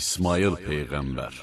İsmail Peyğəmbər.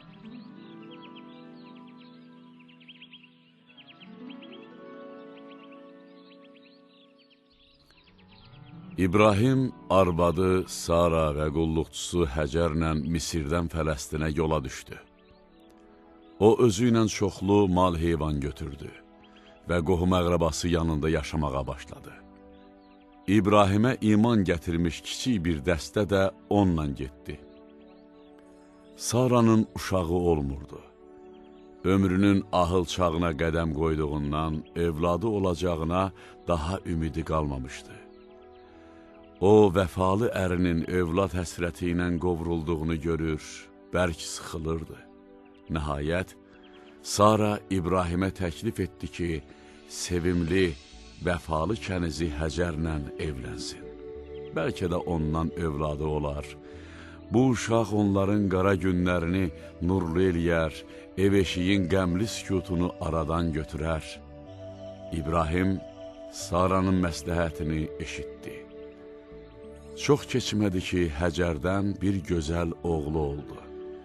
İbrahim arvadı Sara və qulluqçusu Həcərlə Misirdən Fələstinə yola düşdü. O, özü ilə çoxlu mal-heyvan götürdü və qohum-əqrəbası yanında yaşamağa başladı. İbrahimə iman gətirmiş kiçik bir dəstə də onunla getdi. Saranın uşağı olmurdu. Ömrünün ahıl çağına qədəm qoyduğundan evladı olacağına daha ümidi qalmamışdı. O, vəfalı ərinin övlad həsrəti ilə qovrulduğunu görür, bərk sıxılırdı. Nəhayət, Sara İbrahimə təklif etdi ki, sevimli, vəfalı kənizi Həcərlə evlənsin. Bəlkə də ondan övladı olar. Bu uşaq onların qara günlərini nurlu eləyər, ev-eşiyin qəmli sükutunu aradan götürər. İbrahim Saranın məsləhətini eşitdi. Çox keçmədi ki, Həcərdən bir gözəl oğlu oldu.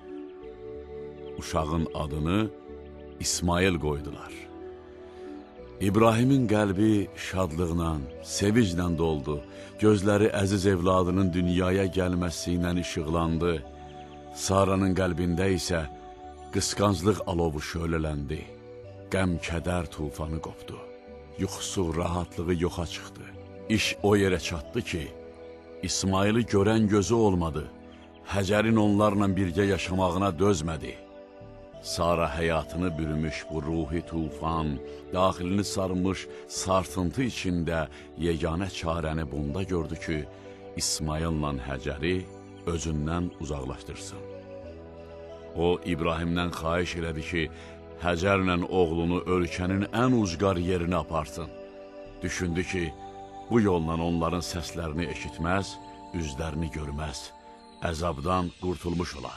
Uşağın adını İsmail qoydular. İbrahimin qəlbi şadlıqla, sevinclə doldu. Gözləri əziz evladının dünyaya gəlməsi ilə işıqlandı. Saranın qəlbində isə qısqanclıq alovu şölələndi. Qəm-kədər tufanı qopdu. Yuxusu, rahatlığı yoxa çıxdı. İş o yerə çatdı ki, İsmaili görən gözü olmadı. Həcərin onlarla birgə yaşamağına dözmədi. Sara həyatını bürümüş bu ruhi tufan, daxilini sarmış sarsıntı içində yeganə çarəni bunda gördü ki, İsmaillə Həcəri özündən uzaqlaşdırsın. O, İbrahimdən xahiş elədi ki, Həcərlə oğlunu ölkənin ən ucqar yerinə aparsın. Düşündü ki, bu yolla onların səslərini eşitməz, üzlərini görməz, əzabdan qurtulmuş olar.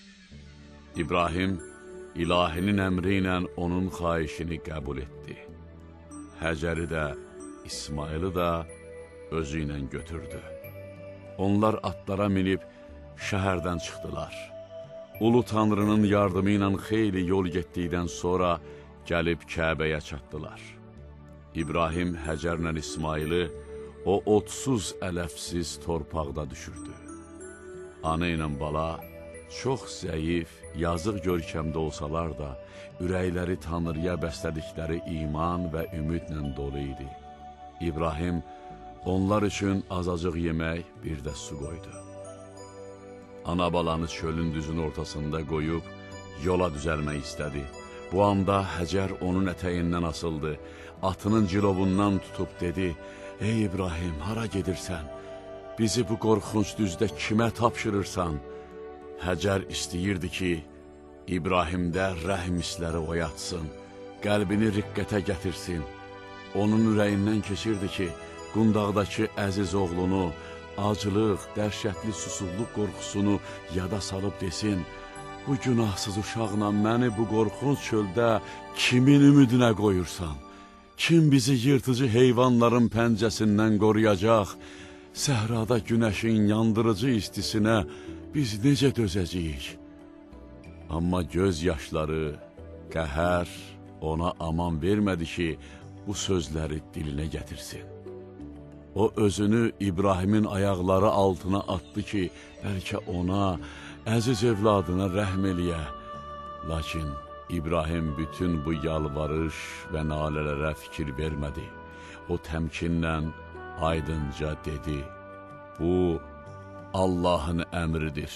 İbrahim, İlahinin əmri ilə onun xahişini qəbul etdi. Həcəri də, İsmaili də özü ilə götürdü. Onlar atlara minib şəhərdən çıxdılar. Ulu Tanrının yardımı ilə xeyli yol getdikdən sonra gəlib Kəbəyə çatdılar. İbrahim Həcərlə İsmaili o otsuz, ələfsiz torpaqda düşürdü. Ana ilə bala çox zəif, yazıq görkəmdə olsalar da, ürəkləri Tanrıya bəslədikləri iman və ümidlə dolu idi. İbrahim onlar üçün azacıq yemək, bir də su qoydu. Ana balanı çölün düzün ortasında qoyub yola düzəlmək istədi. Bu anda Həcər onun ətəyindən asıldı, atının cilovundan tutub dedi, "Ey İbrahim, hara gedirsən? Bizi bu qorxunc düzdə kimə tapşırırsan?" Həcər istəyirdi ki, İbrahimdə rəhm hissləri oyatsın, qəlbini riqqətə gətirsin. Onun ürəyindən keçirdi ki, qundaqdakı əziz oğlunu, acılıq, dəhşətli susuzluq qorxusunu yada salıb desin, "Bu günahsız uşaqla məni bu qorxunc çöldə kimin ümidinə qoyursan? Kim bizi yırtıcı heyvanların pəncəsindən qoruyacaq? Səhrada günəşin yandırıcı istisinə biz necə dözəcəyik?" Amma göz yaşları, qəhər ona aman vermədi ki, bu sözləri dilinə gətirsin. O özünü İbrahimin ayaqları altına atdı ki, bəlkə ona, əziz evladına rəhm eləyə. Lakin İbrahim bütün bu yalvarış və nalələrə fikir vermədi. O təmkinlə aydınca dedi, "Bu Allahın əmridir."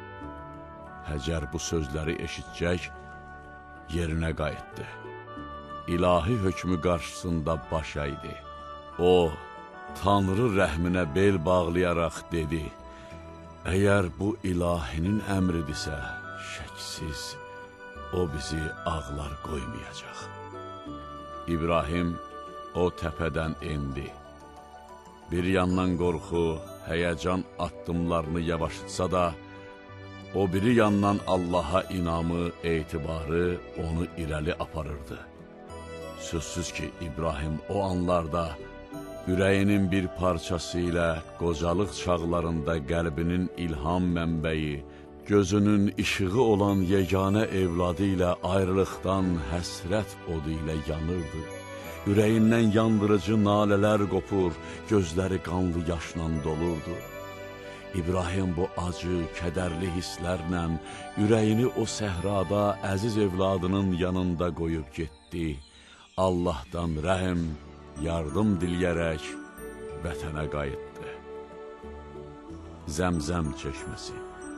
Həcər bu sözləri eşitcək, yerinə qayıtdı. İlahi hökmü qarşısında baş əydi. O, Tanrı rəhminə bel bağlayaraq dedi, "Əgər bu ilahinin əmridirsə, şəksiz, o bizi ağlar qoymayacaq." İbrahim o təpədən endi. Bir yandan qorxu, həyəcan addımlarını yavaşıtsa da, o biri yandan Allaha inamı, etibarı onu irəli aparırdı. Sözsüz ki, İbrahim o anlarda ürəyinin bir parçası ilə qocalıq çağlarında qəlbinin ilham mənbəyi, gözünün işığı olan yeganə evladı ilə ayrılıqdan həsrət odu ilə yanırdı. Ürəyindən yandırıcı nalələr qopur, gözləri qanlı yaşla dolurdu. İbrahim bu acı, kədərli hisslərlə ürəyini o səhrada əziz evladının yanında qoyub getdi. Allahdan rəhm, yardım diləyərək vətənə qayıtdı. Zəmzəm çeşməsi.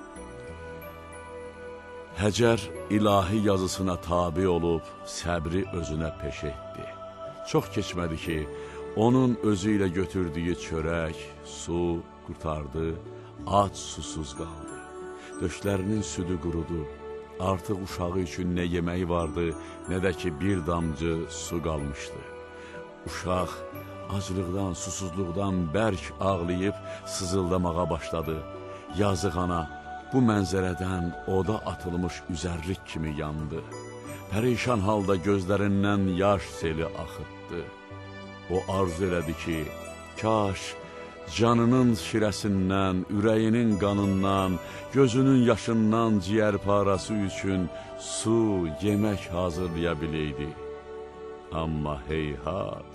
Həcər ilahi yazısına tabi olub səbri özünə peş etdi. Çox keçmədi ki, onun özü ilə götürdüyü çörək, su qurtardı, ac susuz qaldı. Döşlərinin südü qurudu. Artıq uşağı üçün nə yeməyi vardı, nə də ki bir damcı su qalmışdı. Uşaq acılıqdan, susuzluqdan bərk ağlayıb sızıldamağa başladı. Yazıq ana bu mənzərədən oda atılmış üzərlik kimi yandı. Pərişan halda gözlərindən yaş seli axıtdı. O arzu elədi ki, kaş canının şirəsindən, ürəyinin qanından, gözünün yaşından ciyər parası üçün su, yemək hazırlaya biləydi. Amma heyhat.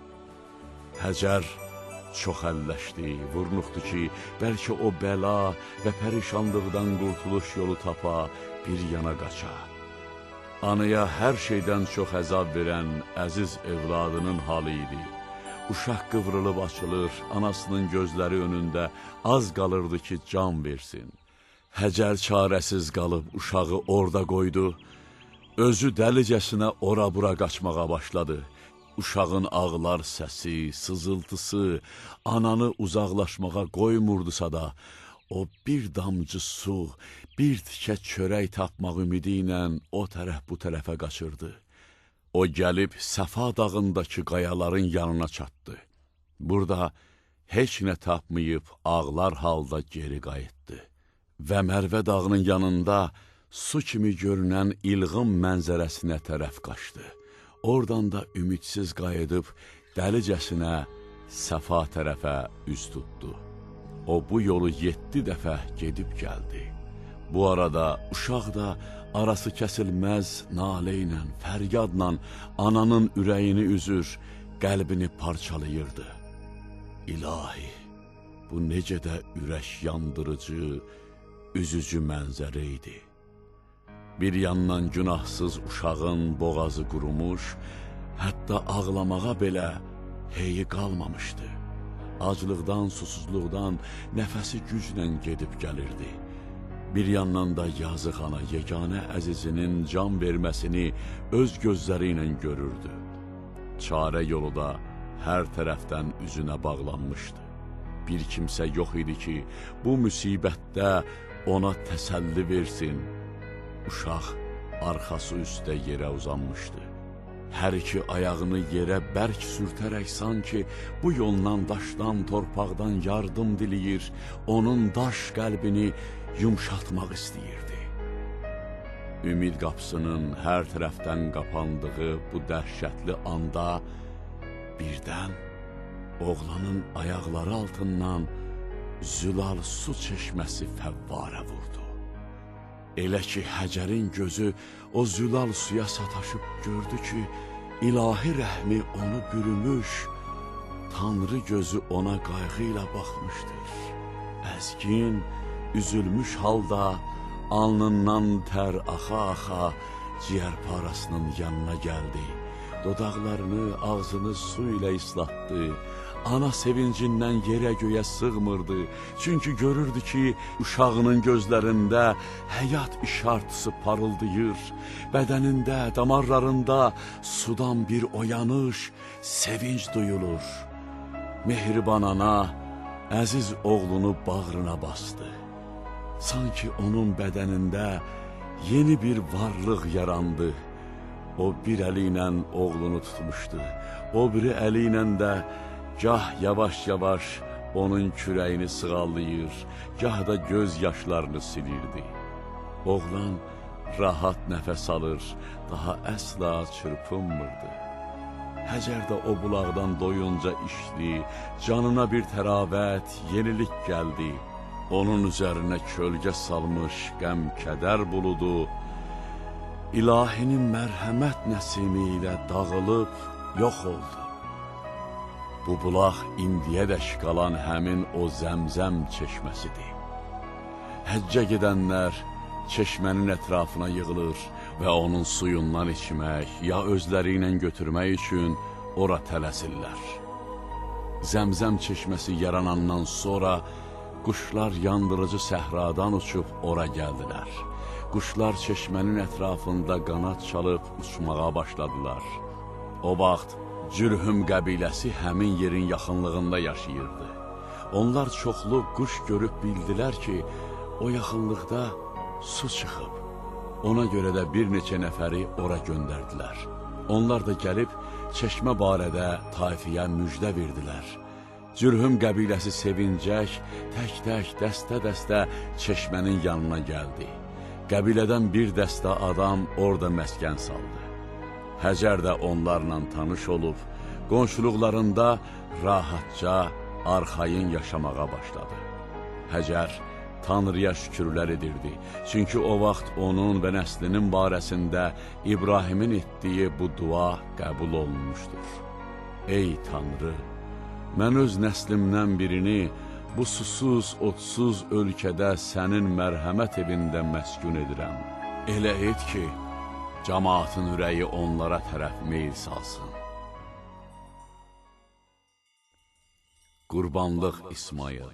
Həcər çox əlləşdi, vurnuxdu ki, bəlkə o bəla və pərişanlıqdan qurtuluş yolu tapa, bir yana qaça. Anaya hər şeydən çox əzab verən əziz evladının halı idi. Uşaq qıvrılıb açılır, anasının gözləri önündə az qalırdı ki, can versin. Həcər çarəsiz qalıb uşağı orada qoydu, özü dəlicəsinə ora-bura qaçmağa başladı. Uşağın ağlar səsi, sızıltısı, ananı uzaqlaşmağa qoymurdusa da, o bir damcı su, bir tikə çörək tapmaq ümidi ilə o tərəf bu tərəfə qaçırdı. O gəlib Səfa dağındakı qayaların yanına çatdı. Burada heç nə tapmayıb ağlar halda geri qayıtdı. Və Mərvə dağının yanında su kimi görünən ilğım mənzərəsinə tərəf qaçdı. Oradan da ümidsiz qayıdıb dəlicəsinə Səfa tərəfə üz tutdu. O bu yolu 7 dəfə gedib gəldi. Bu arada uşaq da arası kəsilməz nalə ilə, fəryadla ananın ürəyini üzür, qəlbini parçalayırdı. İlahi, bu necə də ürək yandırıcı, üzücü mənzərə idi. Bir yandan günahsız uşağın boğazı qurumuş, hətta ağlamağa belə heyi qalmamışdı. Acılıqdan, susuzluqdan nəfəsi güclə gedib gəlirdi. Bir yandan da yazıq ana yeganə əzizinin can verməsini öz gözləri ilə görürdü. Çarə yolu da hər tərəfdən üzünə bağlanmışdı. Bir kimsə yox idi ki, bu müsibətdə ona təsəlli versin. Uşaq arxası üstə yerə uzanmışdı. Hər iki ayağını yerə bərk sürtərək sanki bu yoldan, daşdan, torpaqdan yardım diləyir, onun daş qəlbini yumşatmaq istəyirdi. Ümid qapısının hər tərəfdən qapandığı bu dəhşətli anda birdən oğlanın ayaqları altından zülal su çeşməsi fəvvarə vurdu. Elə ki, Həcərin gözü o zülal suya sataşıb gördü ki, ilahi rəhmi onu bürümüş, Tanrı gözü ona qayğı ilə baxmışdır. Əzgin, üzülmüş halda alnından tər axa-axa ciyər parasının yanına gəldi. Dodaqlarını, ağzını su ilə islatdı. Ana sevincindən yerə göyə sığmırdı. Çünki görürdü ki, uşağının gözlərində həyat işartısı parıldayır. Bədənində, damarlarında sudan bir oyanış, sevinç duyulur. Mehriban ana əziz oğlunu bağrına bastı. Sanki onun bədənində yeni bir varlıq yarandı. O bir əli ilə oğlunu tutmuşdu. O biri əli ilə də gah yavaş-yavaş onun kürəyini sığallayır, gah da göz yaşlarını silirdi. Oğlan rahat nəfəs alır, daha əsla çırpınmırdı. Həcər də o bulaqdan doyunca içdi, canına bir təravət, yenilik gəldi. onun üzərinə kölgə salmış qəm-kədər buludu, İlahinin mərhəmət nəsimi ilə dağılıb yox oldu. Bu bulaq indiyədək qalan həmin o Zəmzəm çeşməsidir. Həccə gedənlər çeşmənin ətrafına yığılır və onun suyundan içmək ya özləri ilə götürmək üçün ora tələsirlər. Zəmzəm çeşməsi yaranandan sonra quşlar yandırıcı səhradan uçub ora gəldilər. Quşlar çeşmənin ətrafında qanad çalıb uçmağa başladılar. O vaxt Cürhüm qəbiləsi həmin yerin yaxınlığında yaşayırdı. Onlar çoxlu quş görüb bildilər ki, o yaxınlıqda su çıxıb. Ona görə də bir neçə nəfəri ora göndərdilər. Onlar da gəlib çeşmə barədə tayfiyə müjdə verdilər. Cürhüm qəbiləsi sevincək, tək-tək, dəstə-dəstə çeşmənin yanına gəldi. Qəbilədən bir dəstə adam orada məskən saldı. Həcər də onlarla tanış olub, qonşuluqlarında rahatca, arxayın yaşamağa başladı. Həcər Tanrıya şükürlər edirdi, çünki o vaxt onun və nəslinin barəsində İbrahimin etdiyi bu dua qəbul olunmuşdur. Ey Tanrı, mən öz nəslimdən birini bu susuz, otsuz ölkədə sənin mərhəmət evində məskun edirəm. Elə et ki, cəmaatın ürəyi onlara tərəf meyl salsın. Qurbanlıq İsmail.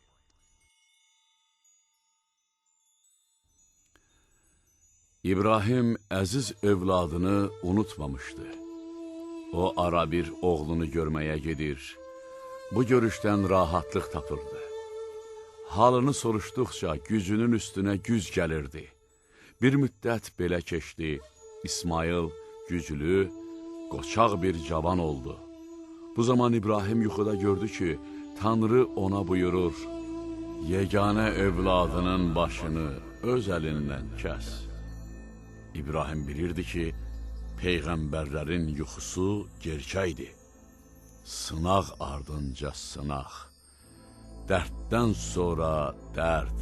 İbrahim əziz övladını unutmamışdı. O ara bir oğlunu görməyə gedir. Bu görüşdən rahatlıq tapırdı. Halını soruşduqca gücünün üstünə güc gəlirdi. Bir müddət belə keçdi. İsmail güclü, qoçaq bir cavan oldu. Bu zaman İbrahim yuxuda gördü ki, Tanrı ona buyurur, yeganə övladının başını öz əlindən kəs. İbrahim bilirdi ki, peyğəmbərlərin yuxusu gerçəkdir. Sınaq ardınca sınaq, dərddən sonra dərd.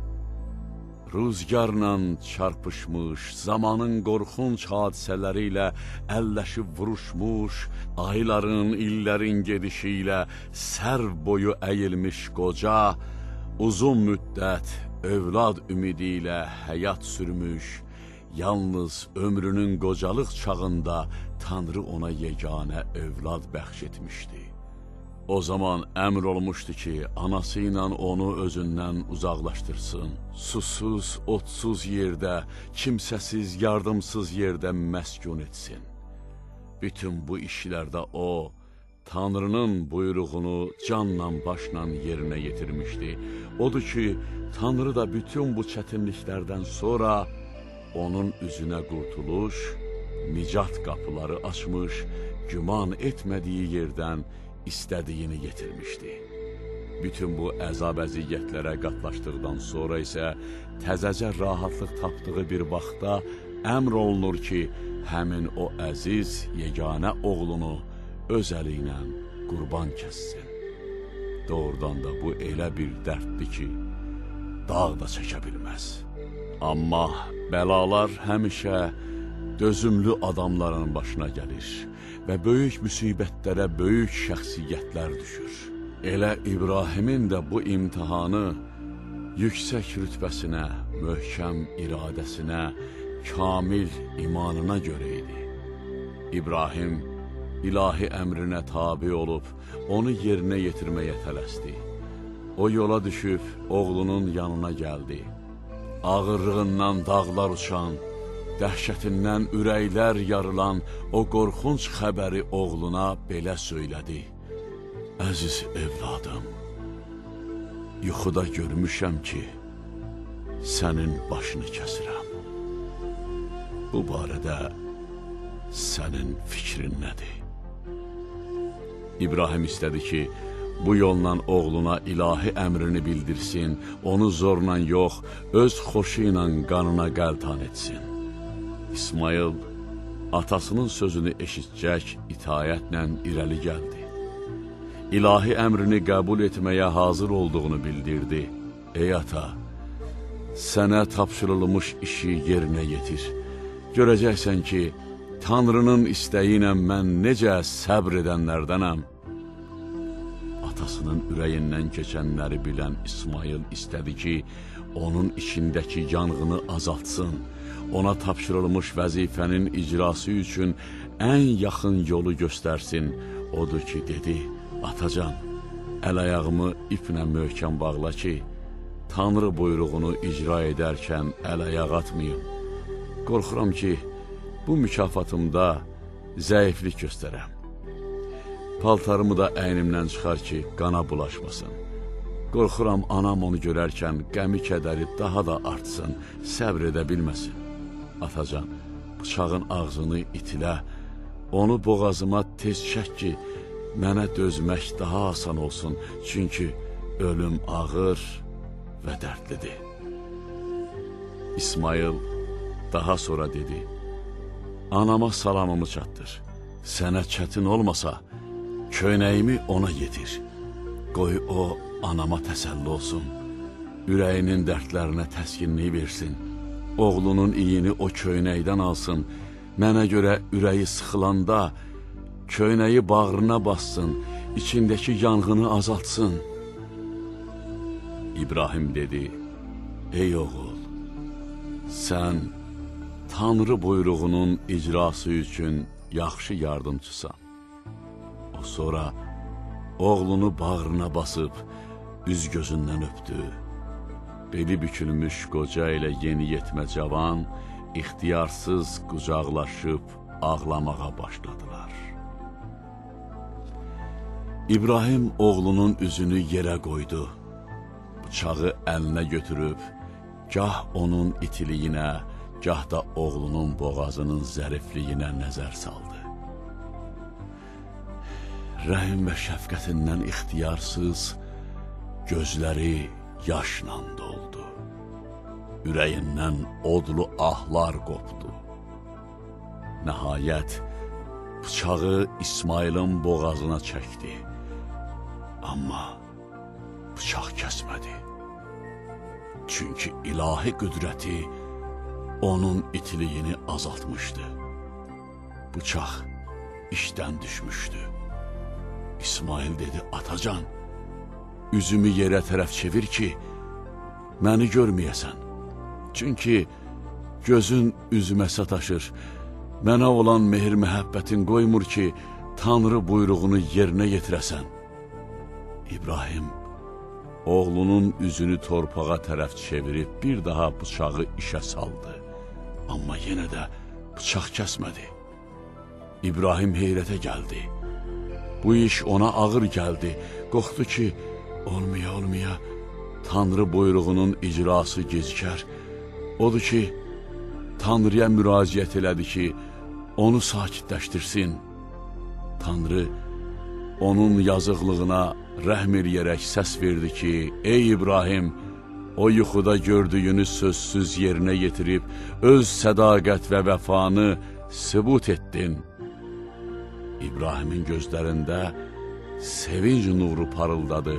Rüzgarla çarpışmış, zamanın qorxunc hadisələri ilə əlləşib vuruşmuş, ayların, illərin gedişi ilə sərv boyu əyilmiş qoca, uzun müddət övlad ümidi ilə həyat sürmüş, yalnız ömrünün qocalıq çağında Tanrı ona yeganə övlad bəxş etmişdi. O zaman əmr olmuşdu ki, anası ilə onu özündən uzaqlaşdırsın. Susuz, otsuz yerdə, kimsəsiz, yardımsız yerdə məskun etsin. Bütün bu işlərdə o, Tanrının buyruğunu canla başla yerinə yetirmişdi. Odur ki, Tanrı da bütün bu çətinliklərdən sonra onun üzünə qurtuluş, nicat qapıları açmış, güman etmədiyi yerdən istədiyini yetirmişdi. Bütün bu əzab-əziyyətlərə qatlaşdıqdan sonra isə təzəcə rahatlıq tapdığı bir vaxtda əmr olunur ki, həmin o əziz, yeganə oğlunu öz əli ilə qurban kəssin. Doğrudan da bu elə bir dərddir ki, dağ da çəkə bilməz. Amma bəlalar həmişə dözümlü adamların başına gəlir və böyük müsibətlərə böyük şəxsiyyətlər düşür. Elə İbrahimin də bu imtihanı yüksək rütbəsinə, möhkəm iradəsinə, kamil imanına görə idi. İbrahim ilahi əmrinə tabi olub, onu yerinə yetirməyə tələsdi. O yola düşüb oğlunun yanına gəldi. Ağırlığından dağlar uçan, dəhşətindən ürəklər yarılan o qorxunc xəbəri oğluna belə söylədi. Əziz evladım, yuxuda görmüşəm ki, sənin başını kəsirəm. Bu barədə sənin fikrin nədir? İbrahim istədi ki, bu yolla oğluna ilahi əmrini bildirsin, onu zorla yox, öz xoşu ilə qanına qəltan etsin. İsmail atasının sözünü eşitcək itayətlə irəli gəldi. İlahi əmrini qəbul etməyə hazır olduğunu bildirdi. Ey ata, sənə tapşırılmış işi yerinə yetir. Görəcəksən ki, Tanrının istəyi ilə mən necə səbr edənlərdənəm. Atasının ürəyindən keçənləri bilən İsmail istədi ki, onun içindəki yanğını azaltsın, ona tapşırılmış vəzifənin icrası üçün ən yaxın yolu göstərsin. Odur ki, dedi, atacan, əl-ayağımı iplə möhkəm bağla ki, Tanrı buyruğunu icra edərkən əl-ayaq atmayım. Qorxuram ki, bu mükafatımda zəiflik göstərəm. Paltarımı da əynimdən çıxar ki, qana bulaşmasın. Qorxuram, anam onu görərkən qəmi kədəri daha da artsın, səbr edə bilməsin. Atacan, bıçağın ağzını itilə, onu boğazıma tez çək ki, mənə dözmək daha asan olsun, çünki ölüm ağır və dərdlidir. İsmail daha sonra dedi, anama salamımı çatdır, sənə çətin olmasa, köynəyimi ona yetir. Qoy o, anama təsəlli olsun, ürəyinin dərdlərinə təskinliyi versin. Oğlunun iyini o köynəkdən alsın, mənə görə ürəyi sıxılanda, köynəyi bağrına bassın, içindəki yanğını azaltsın. İbrahim dedi, ey oğul, sən Tanrı buyruğunun icrası üçün yaxşı yardımcısan. O sonra oğlunu bağrına basıb, üz gözündən öpdü. Beli bükülmüş qoca ilə yeni yetmə cavan, ixtiyarsız qucaqlaşıb ağlamağa başladılar. İbrahim oğlunun üzünü yerə qoydu. Bıçağı əlinə götürüb, gah onun itiliyinə, gah da oğlunun boğazının zərifliyinə nəzər saldı. Rəhim və şəfqətindən ixtiyarsız, gözləri yaşla doldu. Ürəyindən odlu ahlar qopdu. Nəhayət, bıçağı İsmailin boğazına çəkdi. Amma bıçaq kəsmədi. Çünki ilahi qüdrəti onun itiliyini azaltmışdı. Bıçaq işdən düşmüşdü. İsmail dedi, atacan, üzümü yerə tərəf çevir ki, məni görməyəsən. Çünki gözün üzümə sataşır, mənə olan mehir-məhəbbətin qoymur ki, Tanrı buyruğunu yerinə yetirəsən. İbrahim, oğlunun üzünü torpağa tərəf çevirib bir daha bıçağı işə saldı. Amma yenə də bıçaq kəsmədi. İbrahim heyrətə gəldi. Bu iş ona ağır gəldi. Qorxdu ki, olmaya, Tanrı buyruğunun icrası gecikər. Odur ki, Tanrıya müraciət elədi ki, onu sakitləşdirsin. Tanrı onun yazıqlığına rəhm eləyərək səs verdi ki, ey İbrahim, o yuxuda gördüyünü sözsüz yerinə yetirib, öz sədaqət və vəfanı sübut etdin. İbrahimin gözlərində sevinc nuru parıldadı.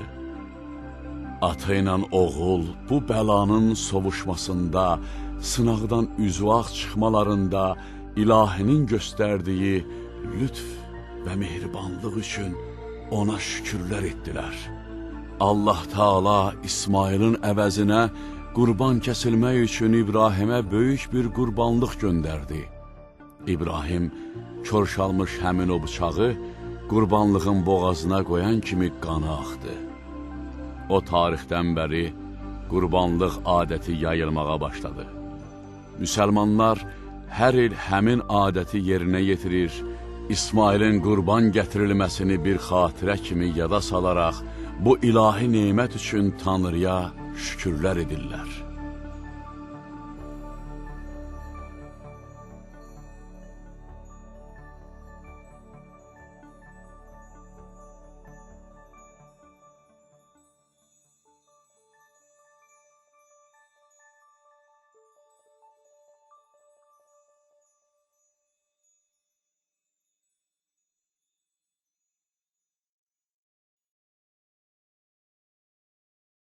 Ata ilə oğul bu bəlanın sovuşmasında, sınaqdan üzvaq çıxmalarında ilahinin göstərdiyi lütf və mehribanlıq üçün ona şükürlər etdilər. Allah Taala İsmailin əvəzinə qurban kəsilmək üçün İbrahimə böyük bir qurbanlıq göndərdi. İbrahim körşalmış həmin o bıçağı qurbanlığın boğazına qoyan kimi qanı axdı. O tarixdən bəri qurbanlıq adəti yayılmağa başladı. Müsəlmanlar hər il həmin adəti yerinə yetirir, İsmailin qurban gətirilməsini bir xatirə kimi yada salaraq, bu ilahi nemət üçün Tanrıya şükürlər edirlər.